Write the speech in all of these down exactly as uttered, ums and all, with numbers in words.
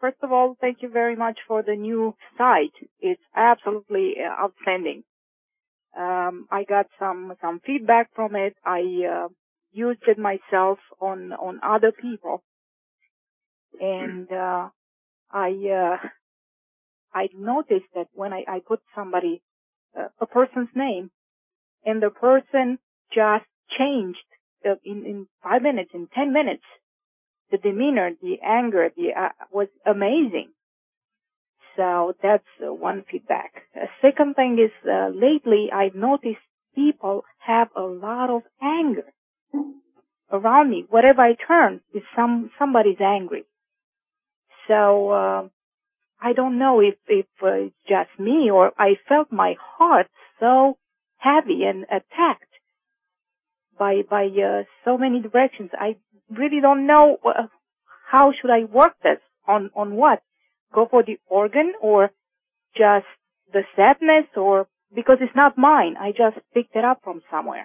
first of all, thank you very much for the new site. It's absolutely outstanding. Um, I got some some feedback from it. I uh, used it myself on on other people, and uh, I uh, I noticed that when I, I put somebody uh, a person's name, and the person just changed uh, in in five minutes, in ten minutes. The demeanor, the anger, the uh, was amazing. So that's uh, one feedback. A second thing is uh, lately I've noticed people have a lot of anger around me. Wherever I turn, is some somebody's angry. So uh, I don't know if if uh, it's just me or I felt my heart so heavy and attacked by by uh, so many directions. I really don't know uh, how should I work this on on what? Go for the organ or just the sadness, or because it's not mine, I just picked it up from somewhere.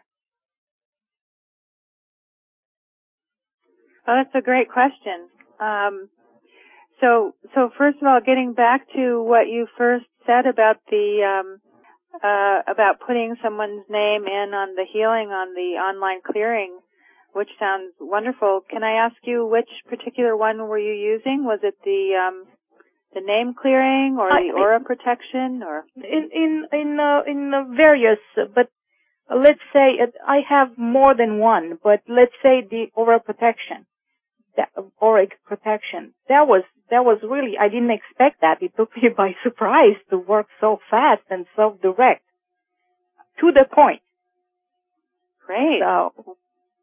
Oh, that's a great question. Um, so, so first of all, getting back to what you first said about the um, uh, about putting someone's name in on the healing on the online clearing, which sounds wonderful. Can I ask you which particular one were you using? Was it the um, the name clearing or the aura protection, or in in in uh, in uh, various? But uh, let's say uh, I have more than one. But let's say the aura protection, the auric protection. That was that was really, I didn't expect that. It took me by surprise to work so fast and so direct, to the point. Great. So,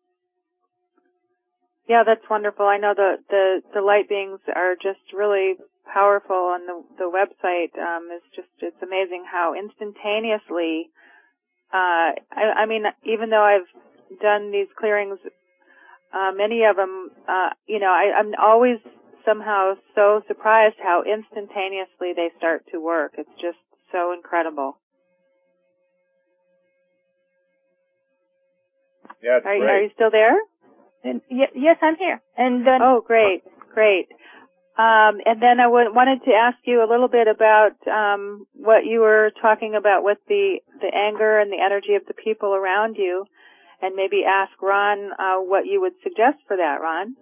yeah, that's wonderful. I know the, the, the light beings are just really powerful on the, the website. Um, it's just, it's amazing how instantaneously, uh, I, I mean, even though I've done these clearings, uh, many of them, uh, you know, I, I'm always somehow so surprised how instantaneously they start to work. It's just so incredible. Yeah, it's are, great. Are you still there? and y- yes, I'm here. And then, oh, great, great. Um, and then I w- wanted to ask you a little bit about um, what you were talking about with the, the anger and the energy of the people around you, and maybe ask Ron uh, what you would suggest for that, Ron.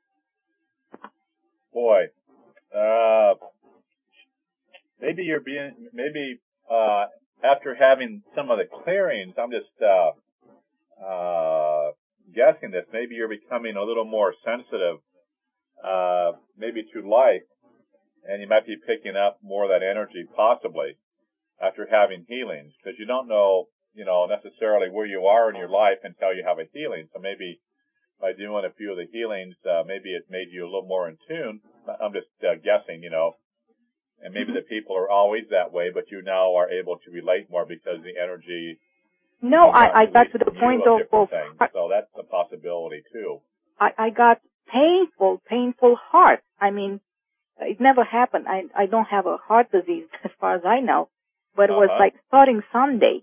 Boy, uh, maybe you're being, maybe uh, after having some of the clearings, I'm just uh, uh, guessing this, maybe you're becoming a little more sensitive, uh, maybe to life, and you might be picking up more of that energy possibly after having healings, because you don't know, you know, necessarily where you are in your life until you have a healing. So maybe by doing a few of the healings, uh, maybe it made you a little more in tune. I'm just uh, guessing, you know, and maybe the people are always that way, but you now are able to relate more because the energy. no, I, I got to the point of, of things. So that's a possibility too. I, I got painful, painful heart. I mean, it never happened. I, I don't have a heart disease as far as I know, but it was uh-huh. like starting Sunday.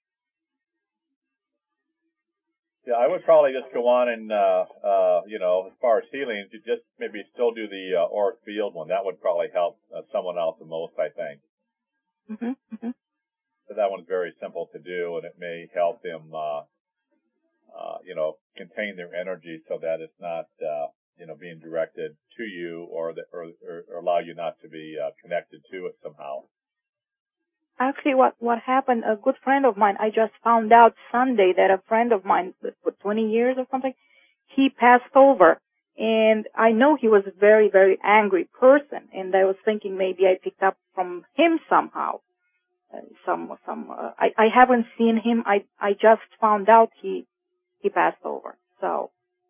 Yeah, I would probably just go on and, uh, uh, you know, as far as healings, you just maybe still do the uh, auric field one. That would probably help uh, someone else the most, I think. Mm-hmm, mm-hmm. But that one's very simple to do, and it may help them, uh, uh, you know, contain their energy so that it's not, uh, you know, being directed to you or, the, or, or allow you not to be uh, connected to it somehow. Actually, what, what happened, a good friend of mine, I just found out Sunday that a friend of mine, for twenty years or something, he passed over. And I know he was a very, very angry person. And I was thinking maybe I picked up from him somehow. Uh, some, some, uh, I, I haven't seen him. I, I just found out he, he passed over. So.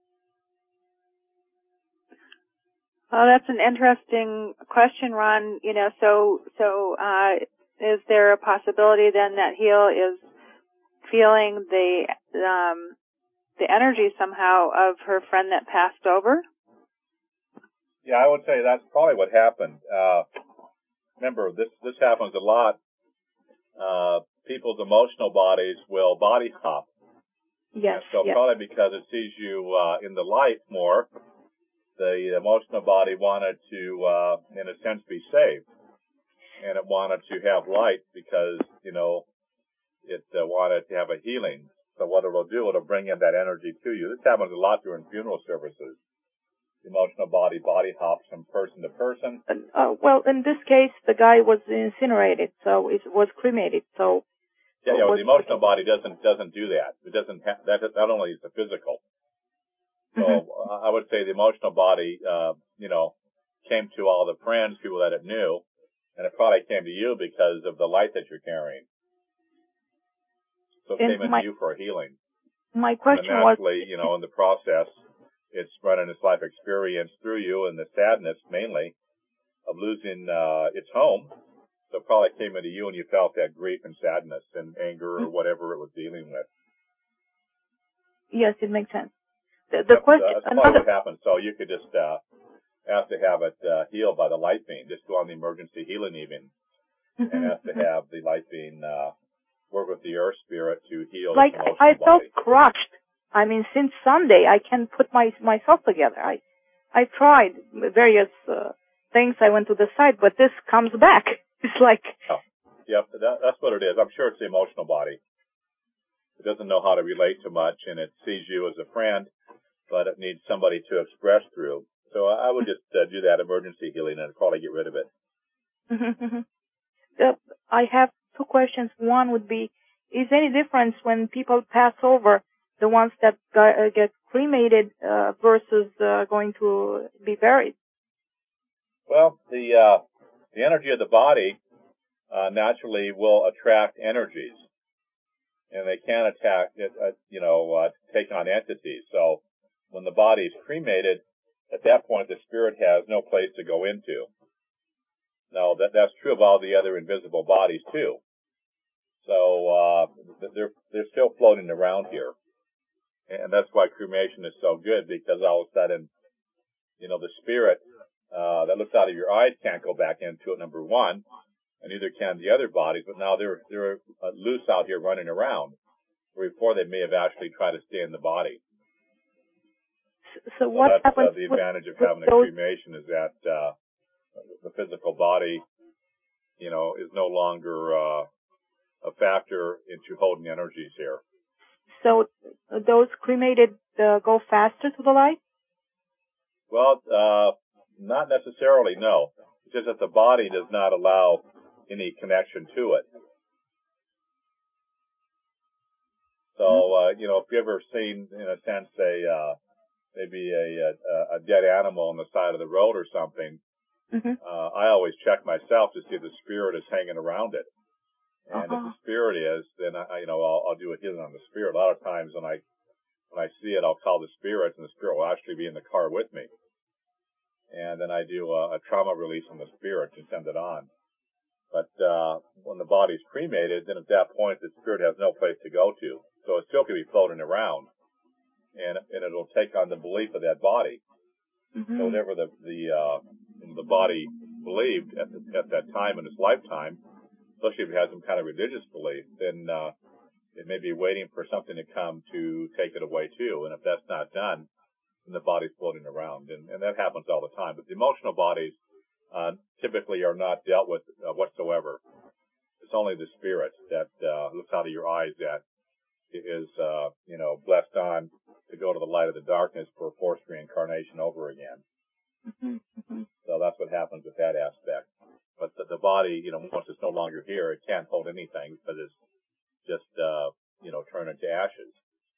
Well, that's an interesting question, Ron. You know, so, so, uh, is there a possibility then that Heal is feeling the, um, the energy somehow of her friend that passed over? Yeah, I would say that's probably what happened. Uh, remember, this, this happens a lot. Uh, people's emotional bodies will body hop. Yes. So yes. probably because it sees you, uh, in the light more, the emotional body wanted to, uh, in a sense, be saved. And it wanted to have light because, you know, it uh, wanted to have a healing. So what it'll do, it'll bring in that energy to you. This happens a lot during funeral services. The emotional body body hops from person to person. Uh, well, in this case, the guy was incinerated, so it was cremated. So yeah, yeah. Well, the emotional body doesn't doesn't do that. It doesn't. Ha- that not only is the physical. So mm-hmm. I would say the emotional body, uh, you know, came to all the friends, people that it knew, and it probably came to you because of the light that you're carrying. So it and came into my, you for a healing. My question and naturally, was, you know, in the process, it's running its life experience through you, and the sadness mainly of losing uh, its home. So it probably came into you, and you felt that grief and sadness and anger or whatever it was dealing with. Yes, it makes sense. The, the yep, question, uh, that's another... probably what happened. So you could just uh, have to have it uh, healed by the light beam. Just go on the emergency healing even, mm-hmm, and have to mm-hmm. have the light beam uh, work with the earth spirit to heal like the emotional I, I felt body. crushed. I mean, since Sunday, I can't put my myself together. I I tried various uh, things. I went to the site, but this comes back. It's like... Oh, yep, that, that's what it is. I'm sure it's the emotional body. It doesn't know how to relate to much, and it sees you as a friend, but it needs somebody to express through. So I would just uh, do that emergency healing and probably get rid of it. Mm-hmm. Uh, I have two questions. One would be, is any difference when people pass over, the ones that uh, get cremated uh, versus uh, going to be buried? Well, the uh, the energy of the body uh, naturally will attract energies, and they can attack, uh, you know, uh, take on entities. So when the body is cremated, at that point the spirit has no place to go into. Now that that's true of all the other invisible bodies too. So uh, they're they're still floating around here, and that's why cremation is so good, because all of a sudden, you know, the spirit uh, that looks out of your eyes can't go back into it. Number one. And neither can the other bodies, but now they're they're uh, loose out here running around, where before they may have actually tried to stay in the body. So, so what that's happens uh, the with, advantage of with having a those... cremation is that uh, the physical body, you know, is no longer uh, a factor into holding energies here. So those cremated uh, go faster to the light? Well, uh, not necessarily, no. It's just that the body does not allow any connection to it. So, uh, you know, if you've ever seen, in a sense, a uh, maybe a, a, a dead animal on the side of the road or something, mm-hmm. uh, I always check myself to see if the spirit is hanging around it. And uh-huh. if the spirit is, then I, you know, I'll, I'll do a healing on the spirit. A lot of times when I when I see it, I'll call the spirit, and the spirit will actually be in the car with me. And then I do a, a trauma release on the spirit to send it on. But uh, when the body's cremated, then at that point the spirit has no place to go to, so it still can be floating around. And, and it'll take on the belief of that body. Mm-hmm. So whatever the the uh, the body believed at the, at that time in its lifetime, especially if it has some kind of religious belief, then uh, it may be waiting for something to come to take it away too. And if that's not done, then the body's floating around, and, and that happens all the time. But the emotional bodies uh, typically are not dealt with uh, whatsoever. It's only the spirit that uh, looks out of your eyes that is, uh, you know, blessed on to go to the light of the darkness for a forced reincarnation over again. Mm-hmm, mm-hmm. So that's what happens with that aspect. But the, the body, you know, once it's no longer here, it can't hold anything because it's just, uh, you know, turned into ashes.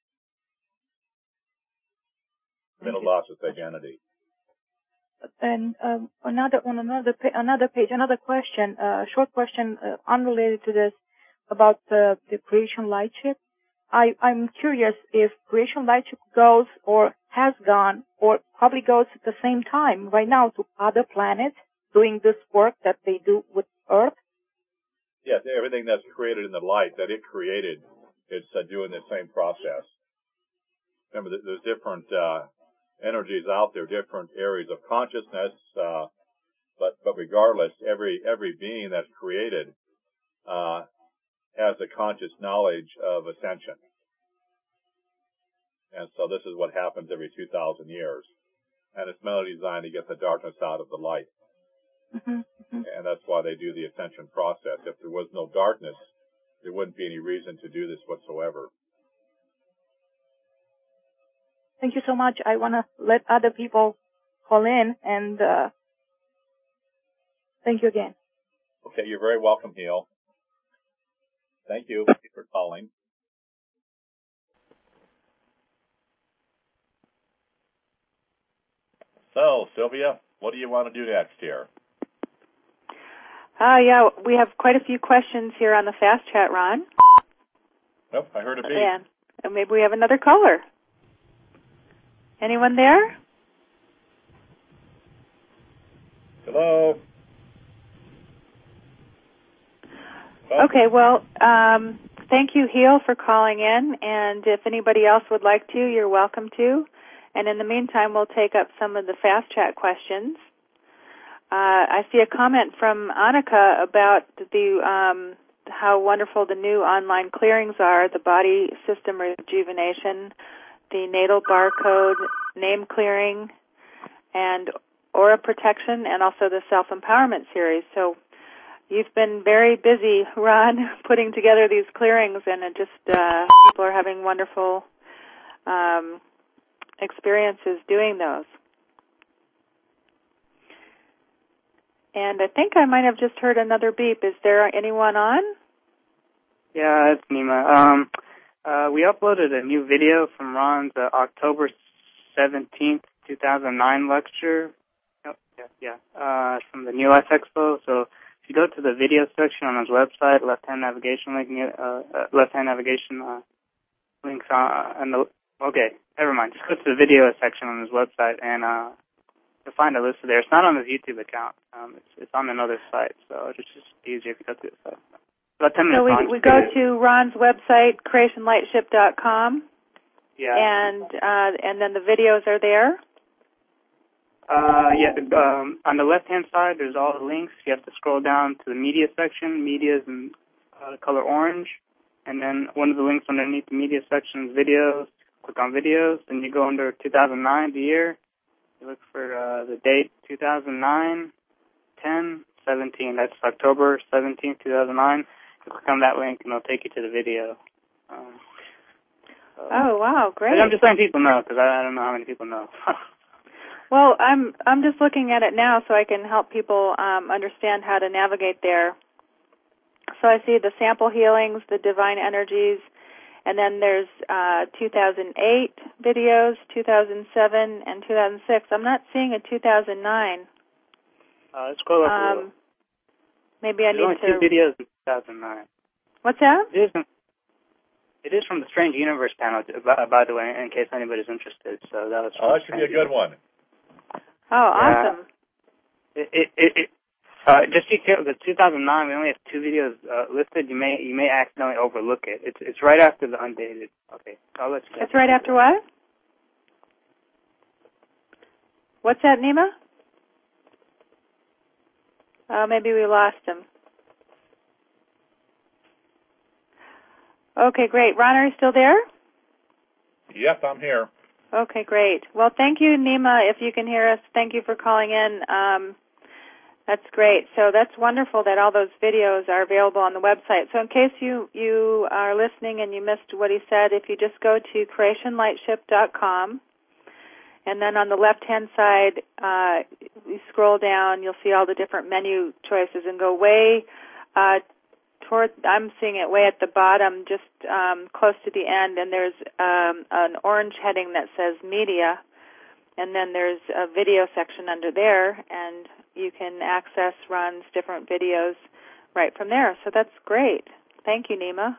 Then it lost its identity. And um, another on another pa- another page, another question, uh, short question uh, unrelated to this about uh, the Creation Lightship. I, I'm curious if Creation Lightship goes or has gone or probably goes at the same time right now to other planets doing this work that they do with Earth. Yes, everything that's created in the light that it created, it's uh, doing the same process. Remember, there's different uh, energies out there, different areas of consciousness, uh, but but regardless, every every being that's created uh, has a conscious knowledge of ascension. And so this is what happens every two thousand years. and it's mentally designed to get the darkness out of the light. Mm-hmm. Mm-hmm. And that's why they do the ascension process. If there was no darkness, there wouldn't be any reason to do this whatsoever. Thank you so much. I want to let other people call in, and uh, thank you again. Okay, you're very welcome, Heal. Thank you for calling. So, Sylvia, what do you want to do next here? Uh, yeah, we have quite a few questions here on the Fast Chat, Ron. Oh, I heard a beep. And, and maybe we have another caller. Anyone there? Hello? Okay, well, um, thank you, Heal, for calling in, and if anybody else would like to, you're welcome to. And in the meantime, we'll take up some of the Fast Chat questions. Uh, I see a comment from Annika about the um, how wonderful the new online clearings are, the body system rejuvenation, the natal barcode, name clearing, and aura protection, and also the self-empowerment series. So you've been very busy, Ron, putting together these clearings, and it just uh, people are having wonderful um, experiences doing those. And I think I might have just heard another beep. Is there anyone on? Yeah, it's Nima. Um, uh, we uploaded a new video from Ron's uh, October seventeenth, two thousand nine lecture. Oh, yeah, yeah. Uh, from the New Life Expo. So if you go to the video section on his website, left-hand navigation link, uh, uh, left-hand navigation uh, links on, and the, okay, never mind. Just go to the video section on his website and uh, you'll find a list there. It's not on his YouTube account. Um, it's, it's on another site, so it's just easier if you go to the site. About ten minutes So we, long, we go to Ron's website, creation lightship dot com, yeah. and uh, and then the videos are there. Uh, yeah, um, on the left-hand side, there's all the links. You have to scroll down to the media section. Media is in uh, color orange. And then one of the links underneath the media section is videos. Click on videos. Then you go under two thousand nine, the year. You look for uh, the date, two thousand nine, ten, seventeen. That's October seventeenth, two thousand nine. You click on that link, and it'll take you to the video. Um, so oh, wow, great. I'm just letting people know, because I, I don't know how many people know. Well, I'm I'm just looking at it now so I can help people um, understand how to navigate there. So I see the sample healings, the divine energies, and then there's uh, two thousand eight videos, two thousand seven, and two thousand six. I'm not seeing a two thousand nine. Uh, let's scroll up a um, little. Maybe I There's need only to... two videos in two thousand nine. What's that? It is, it is from the Strange Universe panel, by, by the way, in case anybody's interested. So that was Oh, that should be a good one. Oh, awesome. Yeah. It, it, it, it, uh, just be careful, the two thousand nine, we only have two videos uh, listed. You may you may accidentally overlook it. It's it's right after the undated. Okay, I'll let you guys. It's right after what? What's that, Nima? Oh, maybe we lost him. Okay, great. Ron, are you still there? Yep, I'm here. Okay, great. Well, thank you, Nima, if you can hear us. Thank you for calling in. Um, that's great. So that's wonderful that all those videos are available on the website. So in case you, you are listening and you missed what he said, if you just go to creation lightship dot com, and then on the left-hand side, uh, you scroll down, you'll see all the different menu choices, and go way uh, toward, I'm seeing it way at the bottom, just um, close to the end, and there's um, an orange heading that says Media, and then there's a video section under there, and you can access Ron's different videos right from there. So that's great. Thank you, Nima.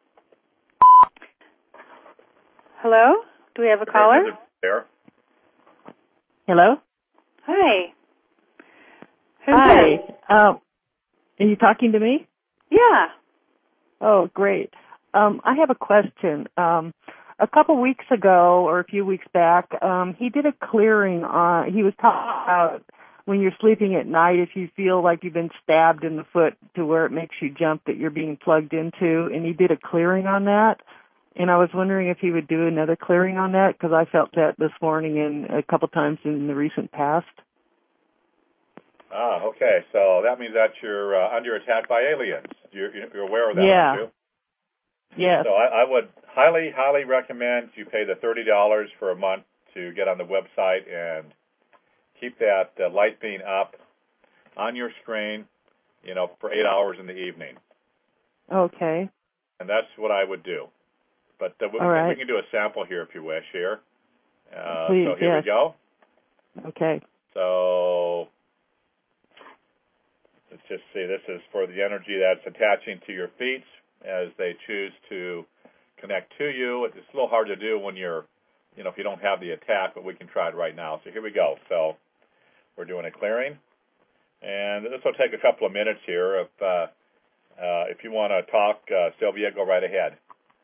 Hello? Do we have a caller? There. Hello? Hi. Who's Hi. this? Um, are you talking to me? Yeah. Oh, great. Um, I have a question. Um, a couple weeks ago, or a few weeks back, um, he did a clearing on, he was talking about when you're sleeping at night, if you feel like you've been stabbed in the foot to where it makes you jump, that you're being plugged into, and he did a clearing on that. and I was wondering if he would do another clearing on that, because I felt that this morning and a couple times in the recent past. Ah, okay. So that means that you're uh, under attack by aliens. You're, you're aware of that, yeah. aren't you? Yes. So I, I would highly, highly recommend you pay the thirty dollars for a month to get on the website and keep that uh, light beam up on your screen, you know, for eight hours in the evening. Okay. And that's what I would do. But uh, we, All right. we can do a sample here if you wish here. Uh, Please, so here yes. we go. Okay. So let's just see. This is for the energy that's attaching to your feet as they choose to connect to you. It's a little hard to do when you're, you know, if you don't have the attack, but we can try it right now. So here we go. So we're doing a clearing. And this will take a couple of minutes here. If, uh, uh, if you want to talk, uh, Sylvia, go right ahead.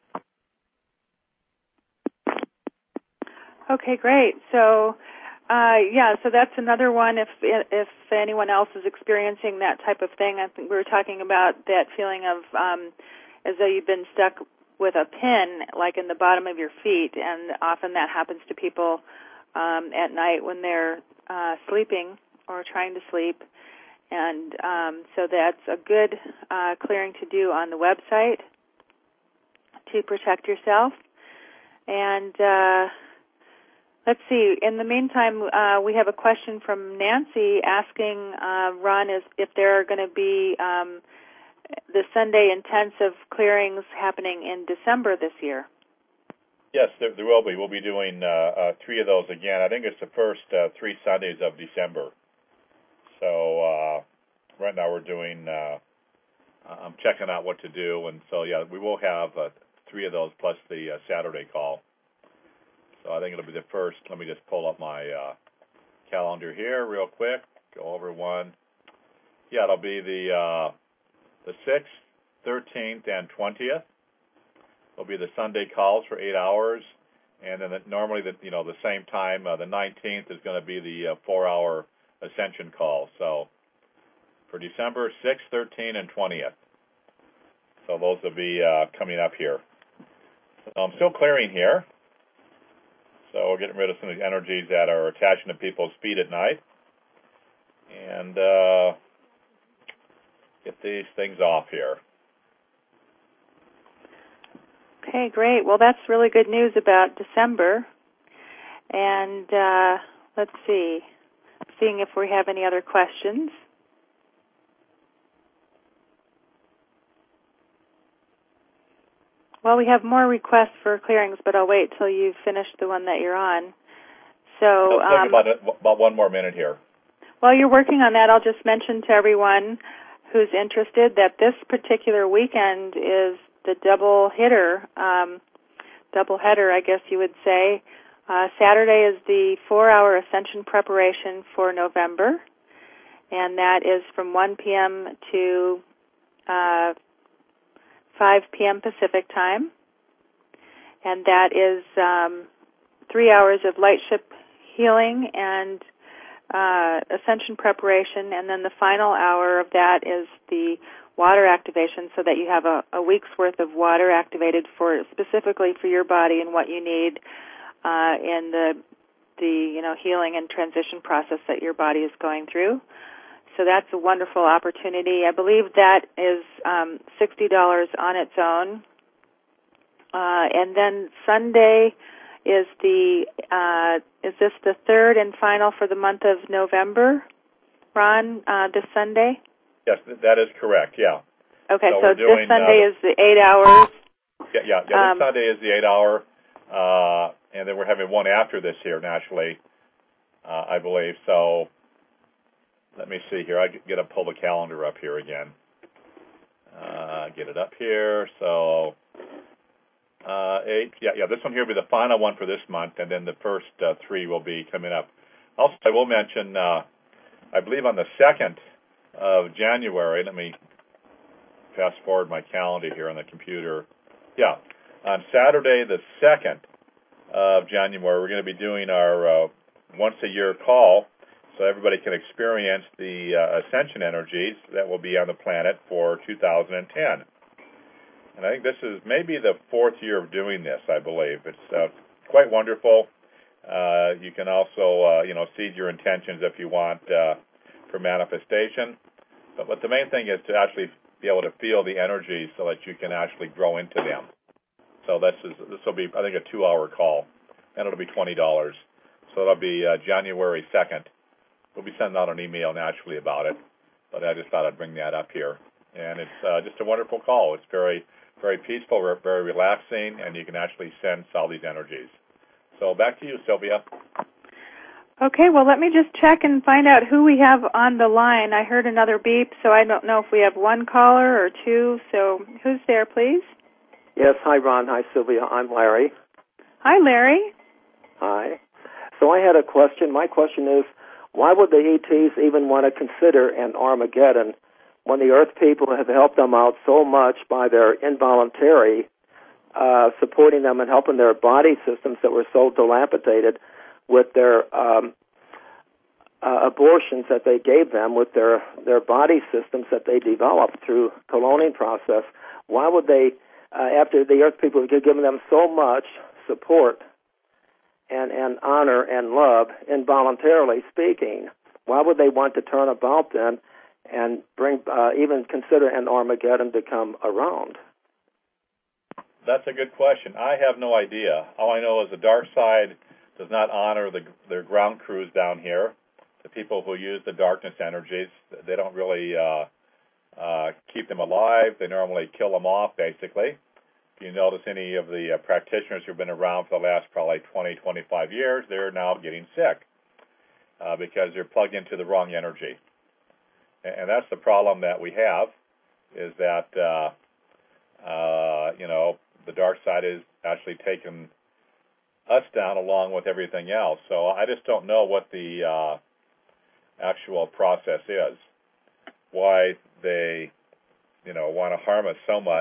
Okay, great. So, uh, yeah, so that's another one. If if anyone else is experiencing that type of thing, I think we were talking about that feeling of um, as though you've been stuck with a pin, like in the bottom of your feet, and often that happens to people um, at night when they're uh, sleeping or trying to sleep. And um, so that's a good uh, clearing to do on the website to protect yourself. And uh, let's see. In the meantime, uh, we have a question from Nancy asking uh, Ron is, if there are going to be um, the Sunday intensive clearings happening in December this year. Yes, there, there will be. We'll be doing uh, uh, three of those again. I think it's the first uh, three Sundays of December. So uh, right now we're doing, uh, I'm checking out what to do. And so, yeah, we will have uh, three of those plus the uh, Saturday call. So I think it'll be the first. Let me just pull up my uh, calendar here real quick, go over one. Yeah, it'll be the uh, the sixth, thirteenth, and twentieth. It'll be the Sunday calls for eight hours. And then the, normally, the, you know, the same time, uh, the nineteenth is going to be the uh, four-hour Ascension call. So for December sixth, thirteenth, and twentieth. So those will be uh, coming up here. So I'm still clearing here. So we're getting rid of some of the energies that are attaching to people's feet at night. And uh, get these things off here. Okay, great. Well, that's really good news about December. And uh, let's see. Seeing if we have any other questions. Well, we have more requests for clearings, but I'll wait till you finish the one that you're on. So, It'll take um, about, about one more minute here. While you're working on that, I'll just mention to everyone who's interested that this particular weekend is the double hitter, um, double header, I guess you would say. Uh, Saturday is the four-hour Ascension preparation for November, and that is from one p.m. to uh, five p.m. Pacific time, and that is um, three hours of light ship healing and uh, Ascension preparation, and then the final hour of that is the water activation, so that you have a, a week's worth of water activated for specifically for your body and what you need uh, in the the you know healing and transition process that your body is going through. So that's a wonderful opportunity. I believe that is um, sixty dollars on its own. Uh, and then Sunday is the uh, is this the third and final for the month of November, Ron? Uh, this Sunday. Yes, that is correct. Yeah. Okay, so, so doing, this Sunday uh, is the eight hours. Yeah, yeah. yeah um, this Sunday is the eight hour, uh, and then we're having one after this here naturally, uh, I believe. So let me see here. I get to pull the calendar up here again. Uh, get it up here. So uh, eight. Yeah, yeah. This one here will be the final one for this month, and then the first uh, three will be coming up. Also, I will mention. Uh, I believe on the second of January. Let me fast forward my calendar here on the computer. Yeah, on Saturday the second of January, we're going to be doing our uh, once-a-year call, so everybody can experience the uh, ascension energies that will be on the planet for two thousand ten. And I think this is maybe the fourth year of doing this, I believe. It's uh, quite wonderful. Uh, you can also, uh, you know, seed your intentions if you want uh, for manifestation. But, but the main thing is to actually be able to feel the energy so that you can actually grow into them. So this is this will be, I think, a two-hour call, and it'll be twenty dollars. So it'll be uh, January second. We'll be sending out an email naturally about it, but I just thought I'd bring that up here. And it's uh, just a wonderful call. It's very, very peaceful, very relaxing, and you can actually sense all these energies. So back to you, Sylvia. Okay, well, let me just check and find out who we have on the line. I heard another beep, so I don't know if we have one caller or two. So who's there, please? Yes, hi, Ron. Hi, Sylvia. I'm Larry. Hi, Larry. Hi. So I had a question. My question is, why would the E Ts even want to consider an Armageddon when the Earth people have helped them out so much by their involuntary uh, supporting them and helping their body systems that were so dilapidated with their um, uh, abortions that they gave them, with their, their body systems that they developed through cloning process? Why would they, uh, after the Earth people had given them so much support and, and honor and love, involuntarily speaking, why would they want to turn about then and bring, uh, even consider an Armageddon to come around? That's a good question. I have no idea. All I know is the dark side does not honor the, their ground crews down here, the people who use the darkness energies. They don't really uh, uh, keep them alive. They normally kill them off, basically. If you notice any of the uh, practitioners who've been around for the last probably twenty, twenty-five years, they're now getting sick uh, because they're plugged into the wrong energy. And, and that's the problem that we have, is that, uh, uh, you know, the dark side is actually taken us down along with everything else. So I just don't know what the uh, actual process is, why they, you know, want to harm us so much,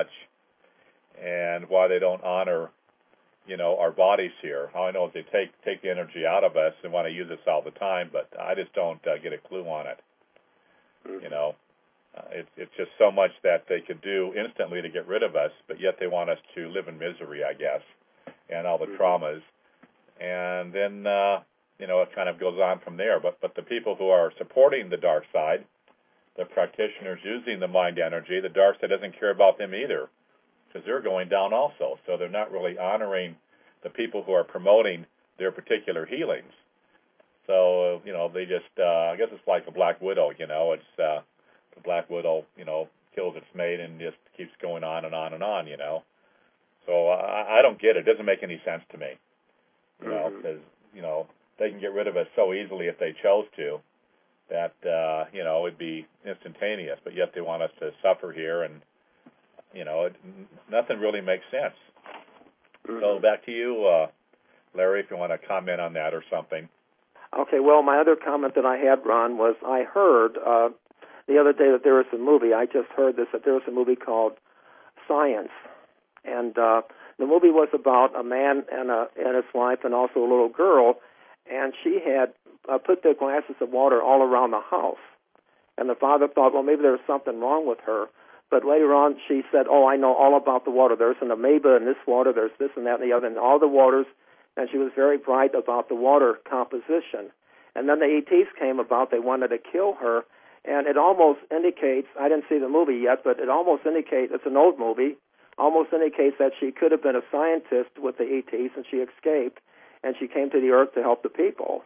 and why they don't honor, you know, our bodies here. All I know is they take take the energy out of us and want to use us all the time, but I just don't uh, get a clue on it. You know, uh, it's it's just so much that they could do instantly to get rid of us, but yet they want us to live in misery, I guess, and all the traumas. And then, uh, you know, it kind of goes on from there. But but the people who are supporting the dark side, the practitioners using the mind energy, the dark side doesn't care about them either, because they're going down also. So they're not really honoring the people who are promoting their particular healings. So, you know, they just, uh, I guess it's like a black widow, you know. It's uh, the black widow, you know, kills its mate and just keeps going on and on and on, you know. So I, I don't get it. It doesn't make any sense to me. You know, because, you know, they can get rid of us so easily if they chose to that, uh, you know, it'd be instantaneous. But yet they want us to suffer here, and, you know, it, nothing really makes sense. Mm-hmm. So back to you, uh, Larry, if you want to comment on that or something. Okay, well, my other comment that I had, Ron, was I heard uh, the other day that there was a movie. I just heard this, that there was a movie called Science. And uh, the movie was about a man and, a, and his wife and also a little girl, and she had uh, put the glasses of water all around the house. And the father thought, well, maybe there was something wrong with her. But later on, she said, oh, I know all about the water. There's an amoeba in this water. There's this and that and the other, and all the waters. And she was very bright about the water composition. And then the E Ts came about. They wanted to kill her. And it almost indicates, I didn't see the movie yet, but it almost indicates, it's an old movie, almost indicates that she could have been a scientist with the E Ts, and she escaped, and she came to the Earth to help the people.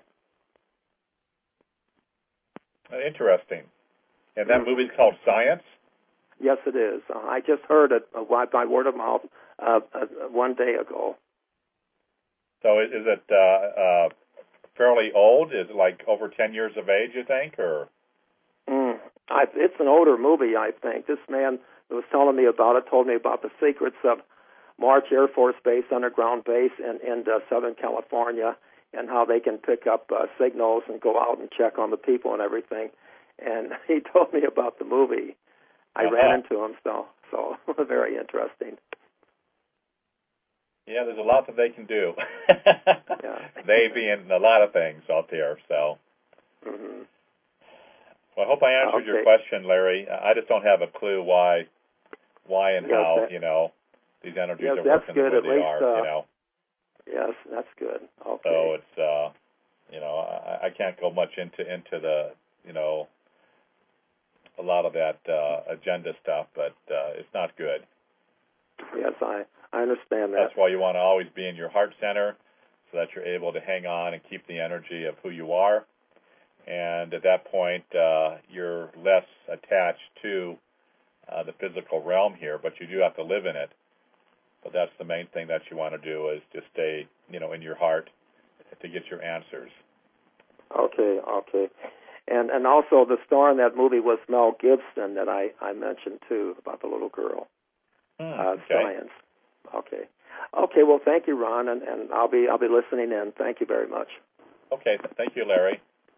Interesting. And that movie's called Science? Yes, it is. Uh, I just heard it uh, by word of mouth uh, uh, one day ago. So is it uh, uh, fairly old? Is it like over ten years of age, you think, or? Mm, I, it's an older movie, I think. This man who was telling me about it told me about the secrets of March Air Force Base, underground base in, in uh, Southern California, and how they can pick up uh, signals and go out and check on the people and everything. And he told me about the movie. I uh-huh. ran into him, so so very interesting. Yeah, there's a lot that they can do. Yeah. They being a lot of things out there, so. Mm-hmm. Well, I hope I answered okay. your question, Larry. I just don't have a clue why, why and yes, how, that, you know. these energies yes, are that's working good. the way At they least, are, uh, you know. Yes, that's good. Okay. So it's, uh, you know, I, I can't go much into into the, you know, a lot of that uh, agenda stuff, but uh, it's not good. Yes, I, I understand that. That's why you want to always be in your heart center so that you're able to hang on and keep the energy of who you are. And at that point, uh, you're less attached to uh, the physical realm here, but you do have to live in it. But that's the main thing that you want to do is to stay, you know, in your heart to get your answers. Okay, okay. And and also the star in that movie was Mel Gibson that I, I mentioned too about the little girl. Hmm, uh, okay. Science. Okay. Okay, well thank you, Ron, and, and I'll be I'll be listening in. Thank you very much. Okay, thank you, Larry.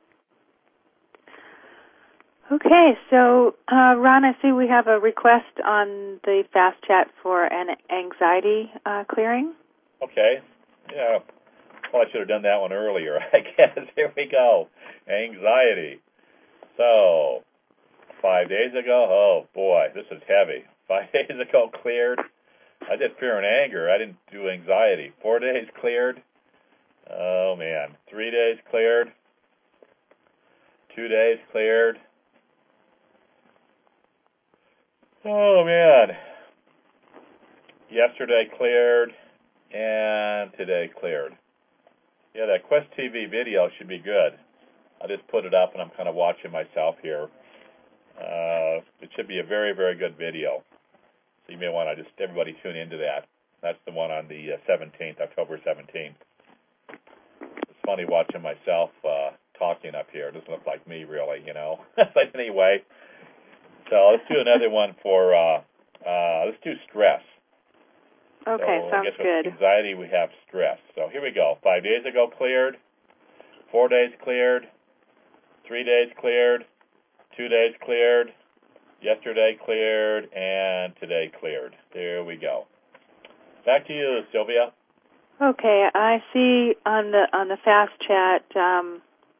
Okay, so uh, Ron, I see we have a request on the Fast Chat for an anxiety uh, clearing. Okay, yeah. Well, I should have done that one earlier, I guess. Here we go. Anxiety. So, five days ago, oh boy, this is heavy. Five days ago cleared. I did fear and anger. I didn't do anxiety. Four days cleared. Oh man. Three days cleared. Two days cleared. Oh man. Yesterday cleared. And today cleared. Yeah, that Quest T V video should be good. I just put it up and I'm kind of watching myself here. Uh, it should be a very, very good video. So you may want to just, everybody tune into that. That's the one on the uh, seventeenth, October seventeenth. It's funny watching myself uh, talking up here. It doesn't look like me really, you know. But anyway, so let's do another one for, uh, uh, let's do stress. Okay, so sounds I guess with good. anxiety, we have stress. So here we go. Five days ago cleared. Four days cleared. Three days cleared. Two days cleared. Yesterday cleared. And today cleared. There we go. Back to you, Sylvia. Okay, I see on the on the Fast Chat, um,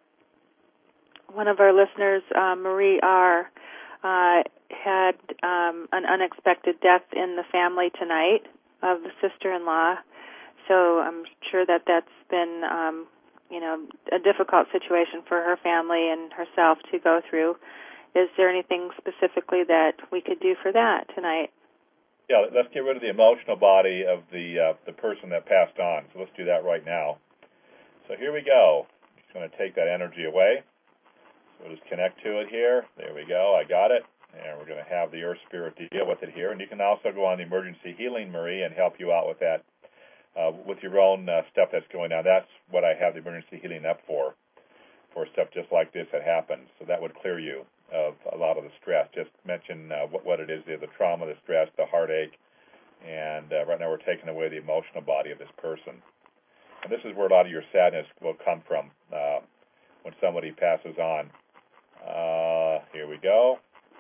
one of our listeners, uh, Marie R., uh, had um, an unexpected death in the family tonight of the sister-in-law. So I'm sure that that's been, um, you know, a difficult situation for her family and herself to go through. Is there anything specifically that we could do for that tonight? Yeah, let's get rid of the emotional body of the uh, the person that passed on. So let's do that right now. So here we go. Just going to take that energy away. So we'll just connect to it here. There we go. I got it. And we're going to have the Earth Spirit deal with it here. And you can also go on the Emergency Healing, Marie, and help you out with that, uh, with your own uh, stuff that's going on. That's what I have the Emergency Healing up for, for stuff just like this that happens. So that would clear you of a lot of the stress. Just mention uh, what, what it is there, the trauma, the stress, the heartache. And uh, right now we're taking away the emotional body of this person. And this is where a lot of your sadness will come from uh, when somebody passes on. Uh, here we go.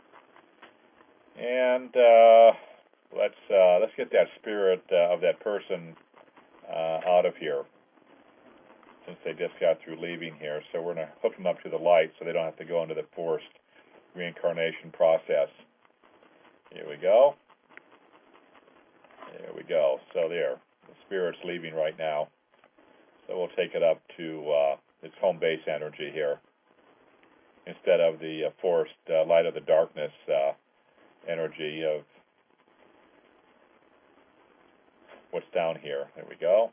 And uh, let's uh, let's get that spirit uh, of that person uh, out of here, since they just got through leaving here. So we're going to hook them up to the light so they don't have to go into the forced reincarnation process. Here we go. There we go. So there, the spirit's leaving right now. So we'll take it up to uh, its home base energy here, instead of the uh, forced uh, light of the darkness uh, energy of what's down here. There we go.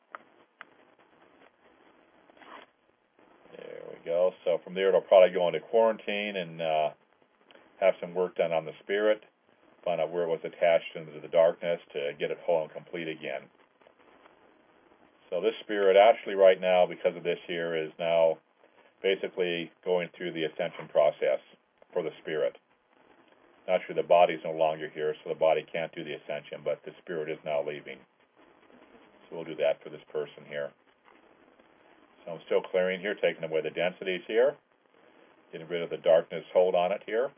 There we go. So from there, it'll probably go into quarantine and uh, have some work done on the spirit, find out where it was attached into the darkness to get it whole and complete again. So this spirit actually right now, because of this here, is now basically going through the ascension process for the spirit. Actually, the body's no longer here, so the body can't do the ascension, but the spirit is now leaving. So we'll do that for this person here. So I'm still clearing here, taking away the densities here, getting rid of the darkness hold on it here.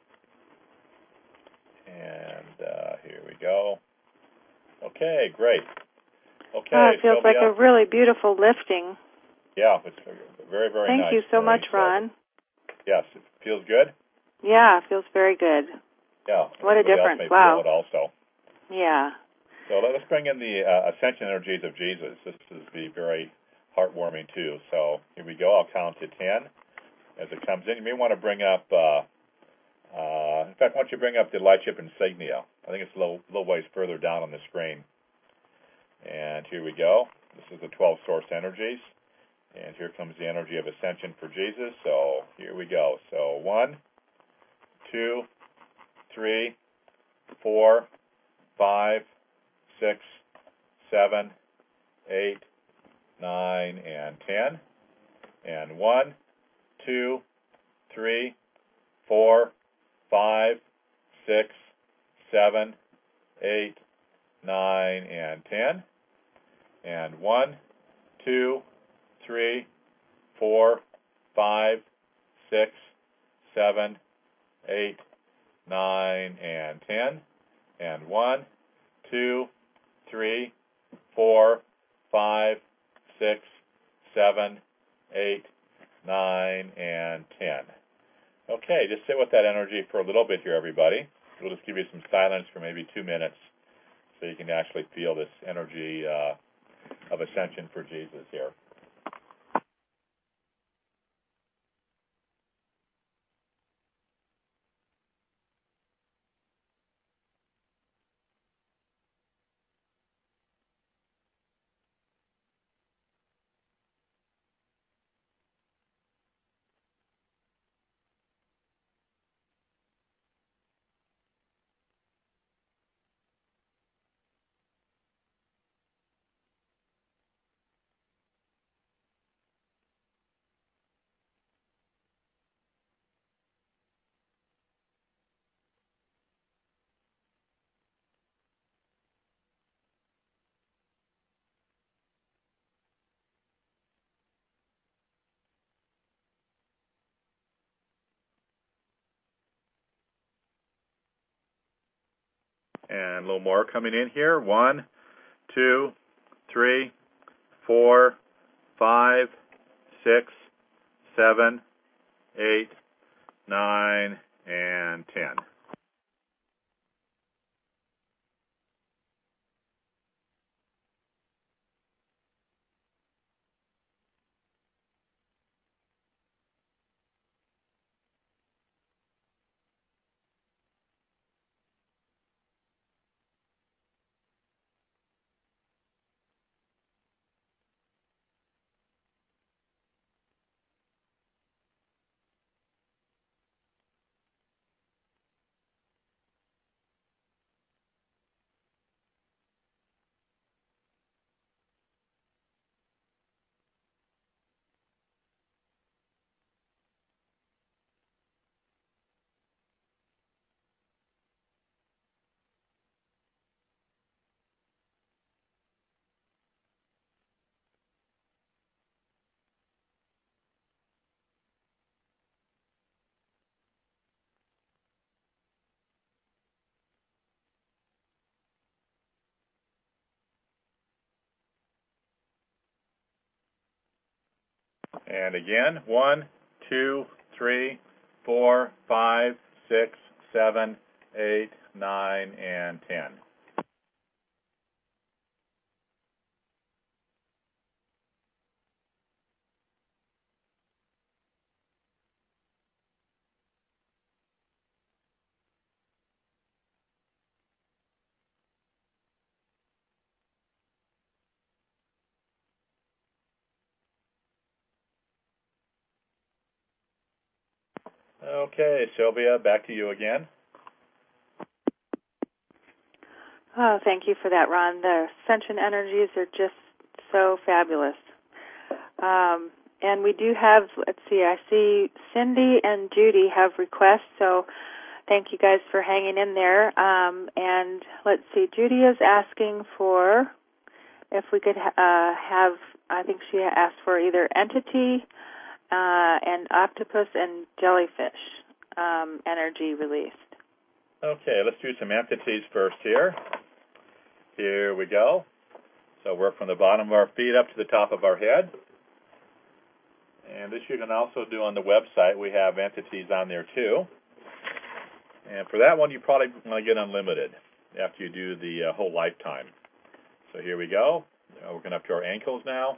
And uh, here we go. Okay, great. Okay, oh, it feels Sylvia. like a really beautiful lifting. Yeah, it's very, very Thank nice. Thank you so Marie. much, Ron. So, yes, it feels good? Yeah, it feels very good. Yeah. What a difference. Else may wow. Feel it also. Yeah. So let's bring in the uh, ascension energies of Jesus. This is be very heartwarming too. So here we go. I'll count to ten as it comes in. You may want to bring up, uh, uh, in fact, why don't you bring up the light ship insignia? I think it's a little, little ways further down on the screen. And here we go. This is the twelve source energies. And here comes the energy of ascension for Jesus. So here we go. So one, two, three, four, five, six, seven, eight, nine, and ten. And one, two, three, four, five, six, seven, eight, nine, and ten. And one, two, three, four, five, six, seven, eight, nine, and ten. And one, two, three, four, five, six, seven, eight, nine, and ten. Okay, just sit with that energy for a little bit here, everybody. We'll just give you some silence for maybe two minutes so you can actually feel this energy uh, of ascension for Jesus here. And a little more coming in here. One, two, three, four, five, six, seven, eight, nine, and ten. And again, one, two, three, four, five, six, seven, eight, nine, and ten. Okay, Sylvia, back to you again. Oh, thank you for that, Ron. The ascension energies are just so fabulous. Um, and we do have, let's see, I see Cindy and Judy have requests, so thank you guys for hanging in there. Um, and let's see, Judy is asking for if we could uh, have, I think she asked for either entity uh, and octopus and jellyfish um, energy released. Okay, let's do some entities first here. Here we go. So work from the bottom of our feet up to the top of our head. And this you can also do on the website. We have entities on there too. And for that one, you probably want to get unlimited. after you do the uh, whole lifetime. So here we go. Uh, working up to our ankles now.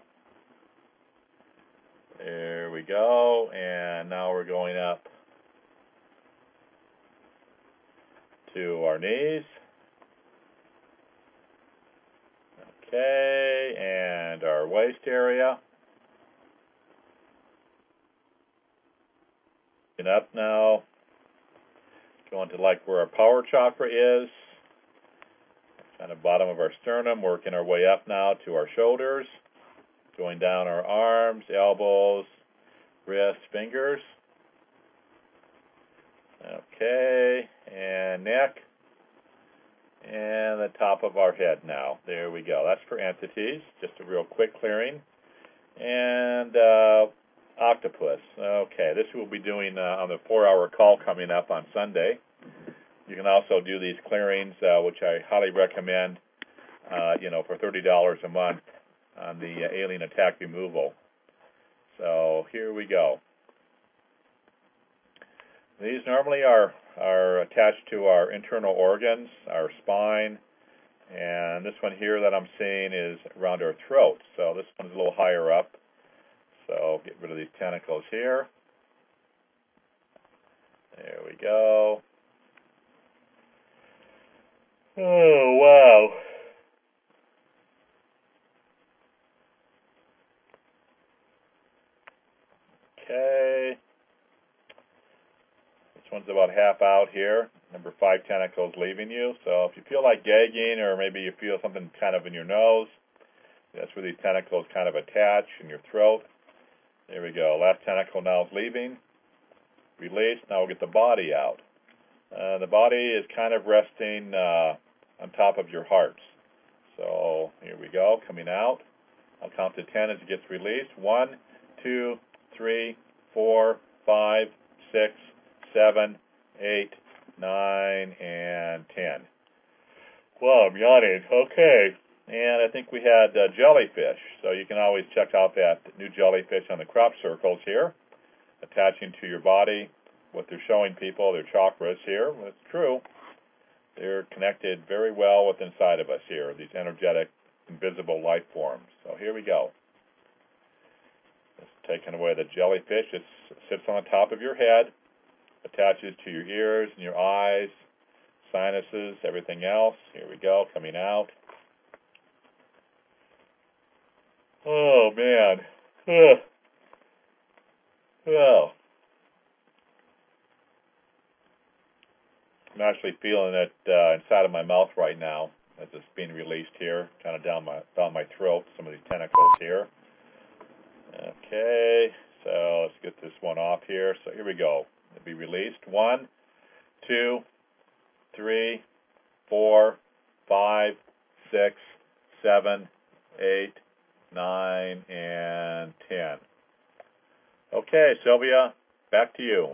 There we go. And now we're going up to our knees. Okay, and our waist area. And up now. Going to like where our power chakra is. Kind of bottom of our sternum, working our way up now to our shoulders. Going down our arms, elbows, wrists, fingers. Okay, and neck. And the top of our head now. There we go. That's for entities. Just a real quick clearing. And uh, octopus. Okay, this we'll be doing uh, on the four-hour call coming up on Sunday. You can also do these clearings, uh, which I highly recommend, uh, you know, for thirty dollars a month on the uh, alien attack removal. So here we go. These normally are, are attached to our internal organs, our spine, and this one here that I'm seeing is around our throat. So this one's a little higher up. So get rid of these tentacles here. There we go. Oh, wow. Okay. This one's about half out here. Number five tentacles leaving you. So if you feel like gagging or maybe you feel something kind of in your nose, that's where these tentacles kind of attach in your throat. There we go. Last tentacle now is leaving. Release. Now we'll get the body out. Uh, the body is kind of resting uh, on top of your heart. So here we go, coming out. I'll count to ten as it gets released. One, two, three, four, five, six, seven, eight, nine, and ten. Well, I'm yawning. Okay. And I think we had uh, jellyfish. So you can always check out that new jellyfish on the crop circles here, attaching to your body. What they're showing people, their chakras here. Well, it's true. They're connected very well with inside of us here, these energetic, invisible life forms. So here we go. It's taking away the jellyfish. It sits on the top of your head, attaches to your ears and your eyes, sinuses, everything else. Here we go, coming out. Oh, man. Ugh. Well, I'm actually feeling it uh, inside of my mouth right now as it's being released here, kind of down my down my throat, some of these tentacles here. Okay, so let's get this one off here. So here we go. It'll be released. One, two, three, four, five, six, seven, eight, nine, and ten. Okay, Sylvia, back to you.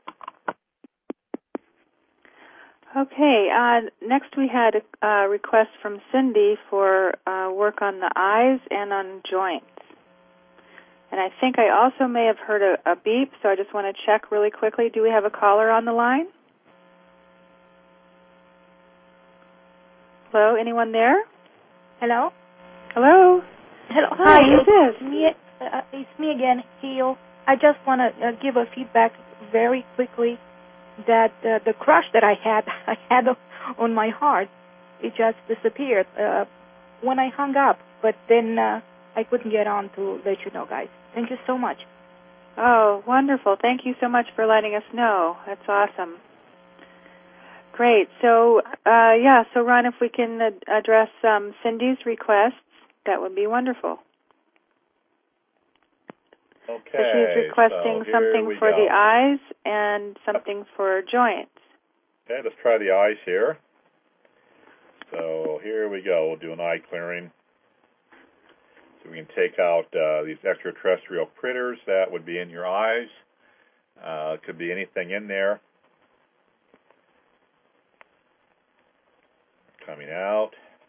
Okay, uh, next we had a uh, request from Cindy for uh, work on the eyes and on joints. And I think I also may have heard a, a beep, so I just want to check really quickly. Do we have a caller on the line? Hello, anyone there? Hello? Hello? Hello. Hi, Hi, who's this? Me, uh, it's me again, Heel. I just want to uh, give a feedback very quickly that uh, the crush that I had, I had on my heart, it just disappeared uh, when I hung up. But then uh, I couldn't get on to let you know, guys. Thank you so much. Oh, wonderful. Thank you so much for letting us know. That's awesome. Great. So, uh, yeah, so Ron, if we can ad- address um, Cindy's requests, that would be wonderful. Okay. So she's requesting so something for go. the eyes and something for joints. Okay, let's try the eyes here. So here we go. We'll do an eye clearing. So we can take out uh, these extraterrestrial critters that would be in your eyes. Uh, it could be anything in there. Coming out.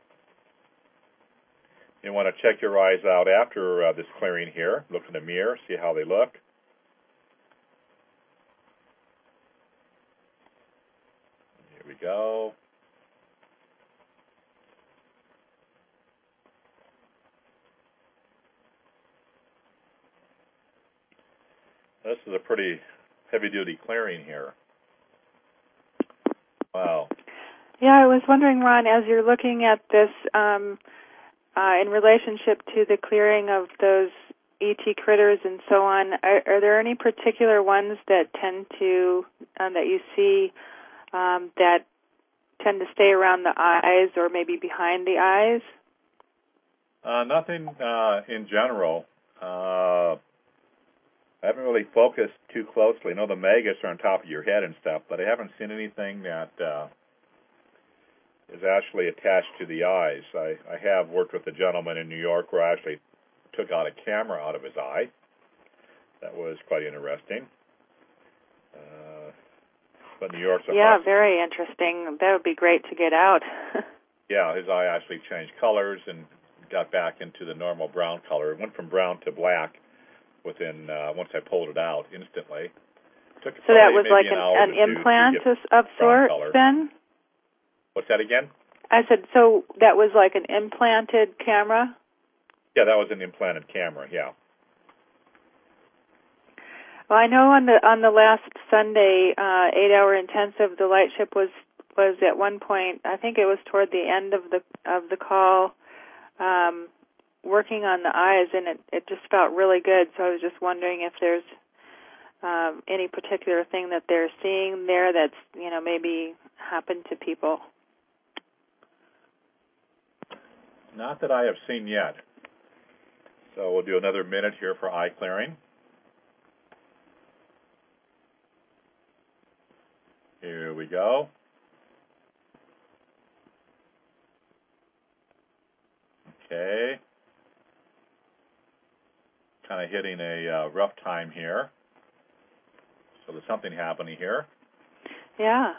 You want to check your eyes out after uh, this clearing here. Look in the mirror, see how they look. Here we go. This is a pretty heavy-duty clearing here. Wow. Yeah, I was wondering, Ron, as you're looking at this um, uh, in relationship to the clearing of those E T critters and so on, are, are there any particular ones that tend to, um, that you see um, that tend to stay around the eyes or maybe behind the eyes? Uh, nothing uh, in general. Uh, I haven't really focused too closely. I know the maggots are on top of your head and stuff, but I haven't seen anything that uh, is actually attached to the eyes. I, I have worked with a gentleman in New York where I actually took out a camera out of his eye. That was quite interesting. Uh, but New York's a Yeah, hot... very interesting. That would be great to get out. Yeah, his eye actually changed colors and got back into the normal brown color. It went from brown to black within, uh, once I pulled it out, instantly. Took so that was like an, an, an implant of sorts then? What's that again? I said, so that was like an implanted camera? Yeah, that was an implanted camera, yeah. Well, I know on the on the last Sunday uh, eight-hour intensive, the light ship was was at one point, I think it was toward the end of the of the call, um, working on the eyes, and it, it just felt really good. So I was just wondering if there's um, any particular thing that they're seeing there that's, you know, maybe happened to people. Not that I have seen yet. So we'll do another minute here for eye clearing. Here we go. Okay. Kind of hitting a uh, rough time here. So there's something happening here. Yeah.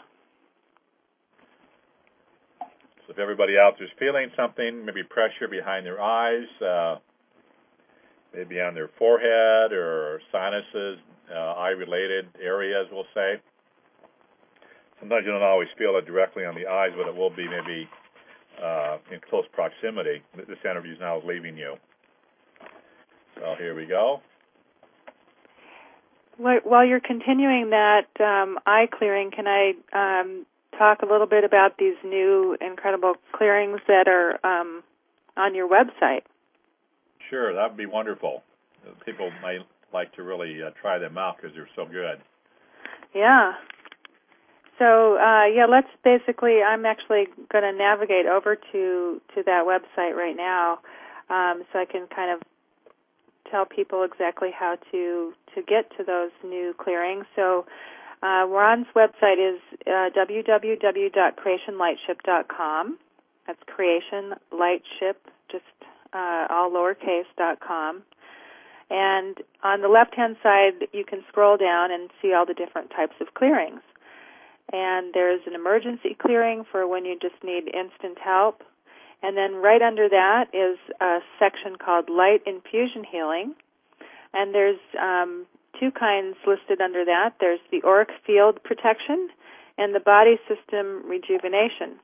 So if everybody out there's feeling something, maybe pressure behind their eyes, uh, maybe on their forehead or sinuses, uh, eye-related areas, we'll say. Sometimes you don't always feel it directly on the eyes, but it will be maybe uh, in close proximity. This energy is now leaving you. So here we go. While you're continuing that um, eye clearing, can I um, talk a little bit about these new incredible clearings that are um, on your website? Sure, that would be wonderful. People might like to really uh, try them out because they're so good. Yeah. So, uh, yeah, let's basically, I'm actually going to navigate over to, to that website right now um, so I can kind of tell people exactly how to, to get to those new clearings. So uh, Ron's website is uh, w w w dot creation light ship dot com. That's Creation Lightship, just uh, all lowercase, dot com. And on the left-hand side, you can scroll down and see all the different types of clearings. And there's an emergency clearing for when you just need instant help. And then right under that is a section called Light Infusion Healing. And there's um, two kinds listed under that. There's the auric field protection and the body system rejuvenation.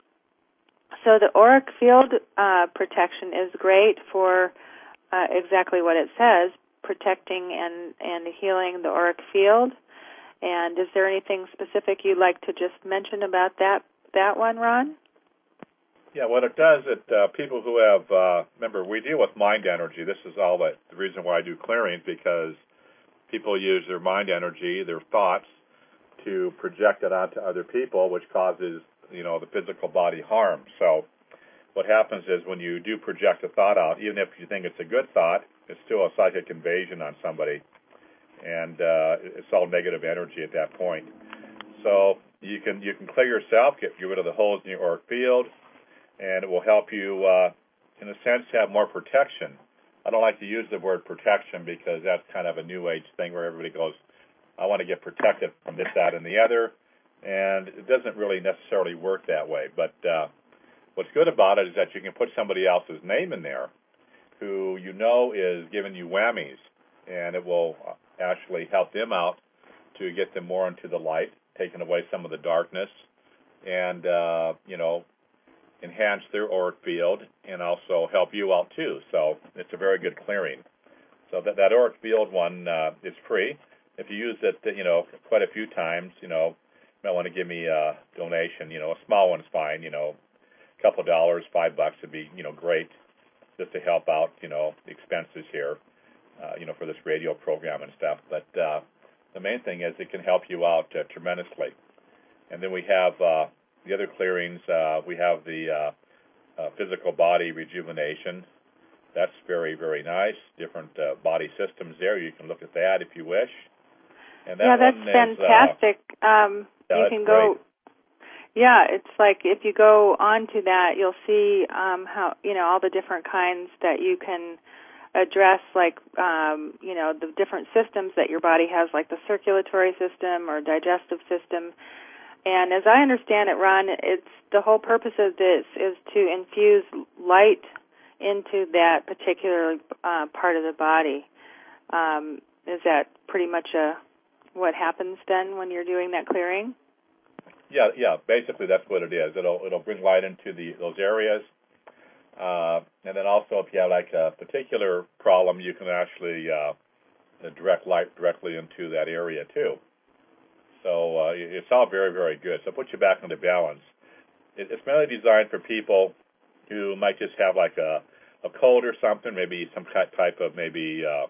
So the auric field uh, protection is great for uh, exactly what it says, protecting and, and healing the auric field. And is there anything specific you'd like to just mention about that that one, Ron? Yeah, what it does, it uh, people who have, uh, remember, we deal with mind energy. This is all that, the reason why I do clearings, because people use their mind energy, their thoughts, to project it onto other people, which causes, you know, the physical body harm. So what happens is when you do project a thought out, even if you think it's a good thought, it's still a psychic invasion on somebody. And uh, it's all negative energy at that point. So you can you can clear yourself, get, get rid of the holes in your auric field, and it will help you, uh, in a sense, have more protection. I don't like to use the word protection because that's kind of a new age thing where everybody goes, I want to get protected from this, that, and the other, and it doesn't really necessarily work that way. But uh, what's good about it is that you can put somebody else's name in there who you know is giving you whammies, and it will actually help them out to get them more into the light, taking away some of the darkness, and, uh, you know, enhance their auric field and also help you out too. So it's a very good clearing. So that, that auric field one uh, is free. if you use it, you know, quite a few times, you know, you might want to give me a donation. You know, a small one's fine. You know, a couple of dollars, five bucks would be, you know, great, just to help out, you know, the expenses here, uh, you know, for this radio program and stuff. But uh, the main thing is it can help you out uh, tremendously. And then we have uh, the other clearings. Uh, we have the uh, uh, physical body rejuvenation. That's very, very nice. Different uh, body systems there. You can look at that if you wish. And that yeah, that's one is, fantastic. Uh, um, yeah, you that's can go. great. Yeah, it's like if you go onto that, you'll see um, how you know all the different kinds that you can address, like um, you know the different systems that your body has, like the circulatory system or digestive system. And as I understand it, Ron, it's the whole purpose of this is to infuse light into that particular uh, part of the body. Um, is that pretty much a, what happens then when you're doing that clearing? Yeah, yeah. Basically, that's what it is. It'll it'll bring light into the those areas, uh, and then also if you have like a particular problem, you can actually uh, direct light directly into that area too. So uh, it's all very, very good. So it puts you back into balance. It, it's mainly designed for people who might just have like a, a cold or something, maybe some type of maybe uh,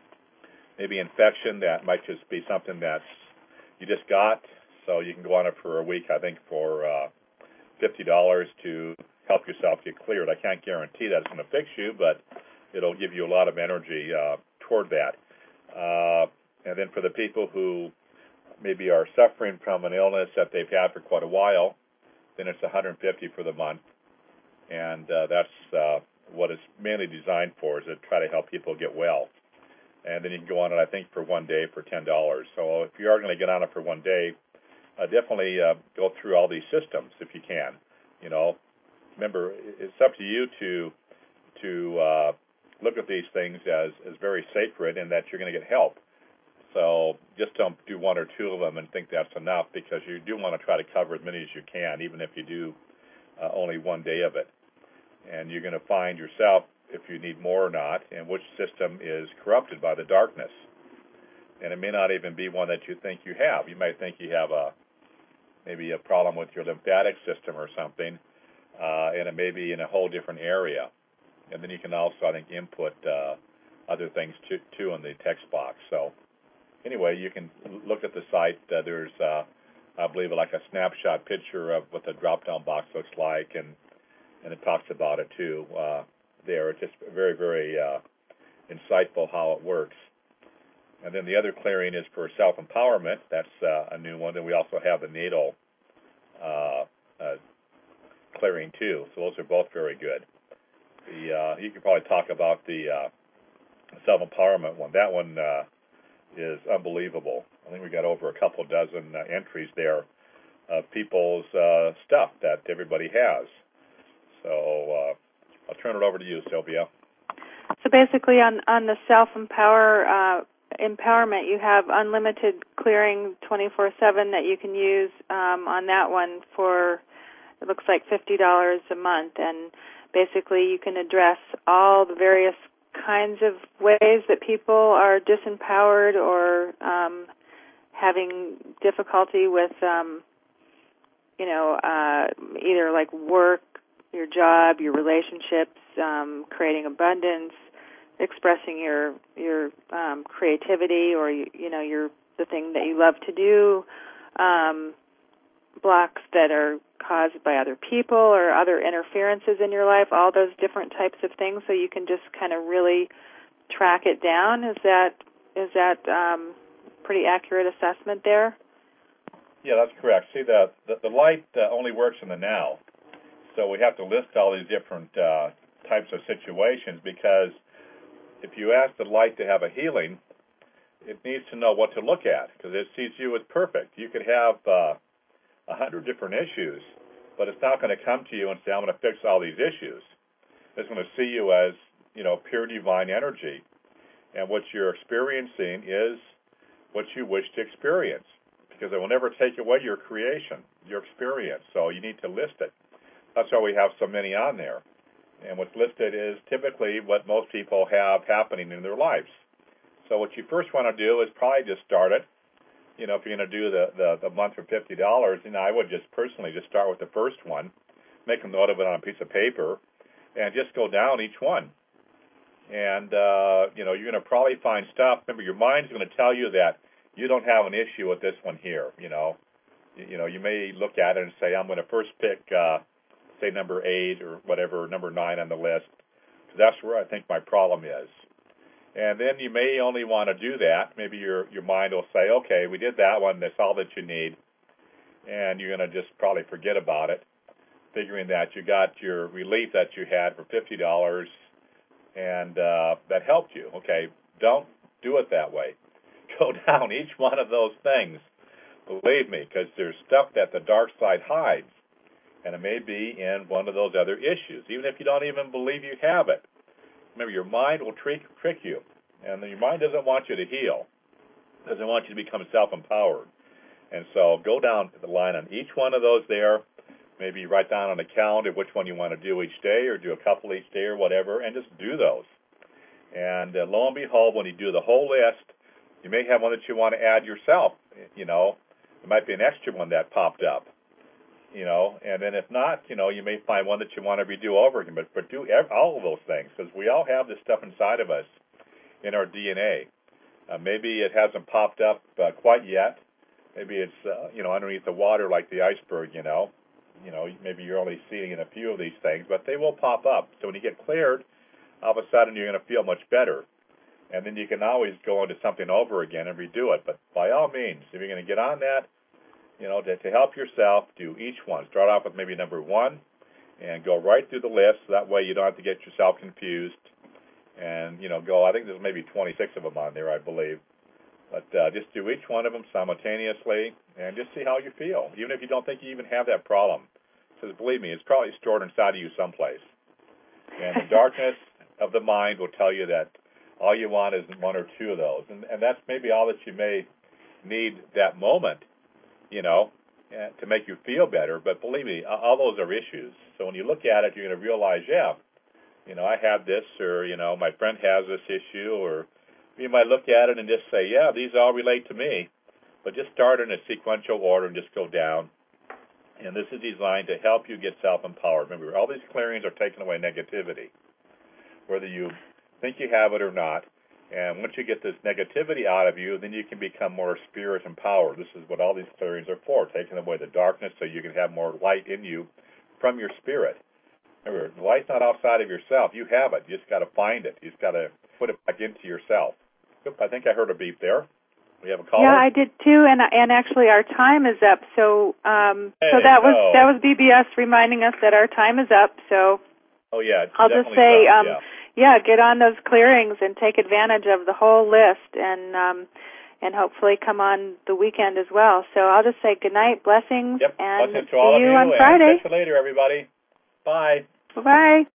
maybe infection that might just be something that you just got. So you can go on it for a week, I think, for uh, fifty dollars to help yourself get cleared. I can't guarantee that it's going to fix you, but it'll give you a lot of energy uh, toward that. Uh, and then for the people who maybe are suffering from an illness that they've had for quite a while, then it's one hundred fifty dollars for the month. And uh, that's uh, what it's mainly designed for, is to try to help people get well. And then you can go on it, I think, for one day for ten dollars. So if you are going to get on it for one day, uh, definitely uh, go through all these systems if you can. You know, remember, it's up to you to to uh, look at these things as, as very sacred and that you're going to get help. So just don't do one or two of them and think that's enough, because you do want to try to cover as many as you can, even if you do uh, only one day of it. And you're going to find yourself if you need more or not, and which system is corrupted by the darkness. And it may not even be one that you think you have. You might think you have a maybe a problem with your lymphatic system or something, uh, and it may be in a whole different area. And then you can also, I think, input uh, other things too, too in the text box. So anyway, you can look at the site. Uh, there's, uh, I believe, like a snapshot picture of what the drop-down box looks like, and and it talks about it too uh, there. It's just very, very uh, insightful how it works. And then the other clearing is for self-empowerment. That's uh, a new one. And we also have the natal uh, uh, clearing too. So those are both very good. The uh, you could probably talk about the uh, self-empowerment one. That one uh, is unbelievable. I think we got over a couple dozen uh, entries there of people's uh, stuff that everybody has. So uh, I'll turn it over to you, Sylvia. So basically, on on the self-empower uh, empowerment, you have unlimited clearing twenty-four seven that you can use um, on that one for, it looks like fifty dollars a month, and basically you can address all the various kinds of ways that people are disempowered or um, having difficulty with, um, you know, uh, either like work, your job, your relationships, um, creating abundance, expressing your your um, creativity, or you, you know, your the thing that you love to do, um, blocks that are caused by other people or other interferences in your life, all those different types of things. So you can just kind of really track it down. Is that is that um, pretty accurate assessment there? Yeah, that's correct. See, the the, the light uh, only works in the now. So we have to list all these different uh, types of situations, because if you ask the light to have a healing, it needs to know what to look at, because it sees you as perfect. You could have uh, a hundred different issues, but it's not going to come to you and say, I'm going to fix all these issues. It's going to see you as, you know, pure divine energy. And what you're experiencing is what you wish to experience, because it will never take away your creation, your experience. So you need to list it. That's why we have so many on there. And what's listed is typically what most people have happening in their lives. So what you first want to do is probably just start it. You know, if you're going to do the, the, the month for fifty dollars, you know, I would just personally just start with the first one, make a note of it on a piece of paper, and just go down each one. And, uh, you know, you're going to probably find stuff. Remember, your mind's going to tell you that you don't have an issue with this one here, you know. You, you know, you may look at it and say, I'm going to first pick, uh, say, number eight or whatever, number nine on the list, because that's where I think my problem is. And then you may only want to do that. Maybe your your mind will say, okay, we did that one, that's all that you need. And you're going to just probably forget about it, figuring that you got your relief that you had for fifty dollars, and uh, that helped you. Okay, don't do it that way. Go down each one of those things, believe me, because there's stuff that the dark side hides, and it may be in one of those other issues, even if you don't even believe you have it. Remember, your mind will trick, trick you, and your mind doesn't want you to heal, doesn't want you to become self-empowered. And so go down the line on each one of those there. Maybe write down on a calendar which one you want to do each day, or do a couple each day or whatever, and just do those. And uh, lo and behold, when you do the whole list, you may have one that you want to add yourself. You know, there might be an extra one that popped up. You know, and then if not, you know, you may find one that you want to redo over again. But, but do ev- all of those things, because we all have this stuff inside of us in our D N A. Uh, maybe it hasn't popped up uh, quite yet. Maybe it's, uh, you know, underneath the water like the iceberg, you know. You know, maybe you're only seeing in a few of these things, but they will pop up. So when you get cleared, all of a sudden you're going to feel much better. And then you can always go into something over again and redo it. But by all means, if you're going to get on that, you know, to, to help yourself, do each one. Start off with maybe number one and go right through the list. So that way you don't have to get yourself confused. And, you know, go, I think there's maybe twenty-six of them on there, I believe. But uh, just do each one of them simultaneously and just see how you feel, even if you don't think you even have that problem. Because believe me, it's probably stored inside of you someplace. And the darkness of the mind will tell you that all you want is one or two of those. And, and that's maybe all that you may need that moment, you know, to make you feel better. But believe me, all those are issues. So when you look at it, you're going to realize, yeah, you know, I have this, or, you know, my friend has this issue, or you might look at it and just say, yeah, these all relate to me. But just start in a sequential order and just go down. And this is designed to help you get self-empowered. Remember, all these clearings are taking away negativity, whether you think you have it or not. And once you get this negativity out of you, then you can become more spirit empowered. This is what all these clearings are for, taking away the darkness so you can have more light in you from your spirit. Remember, the light's not outside of yourself. You have it. You just got to find it. You just got to put it back into yourself. Oop, I think I heard a beep there. We have a caller? Yeah, I did too, and and actually our time is up. So um, hey, so that was no. that was B B S reminding us that our time is up. So oh yeah, it's I'll just say done, um, yeah. yeah, get on those clearings and take advantage of the whole list, and um, and hopefully come on the weekend as well. So I'll just say good night, blessings, yep. and blessings to see all of you you on and Friday. catch you later, everybody. Bye. Bye bye.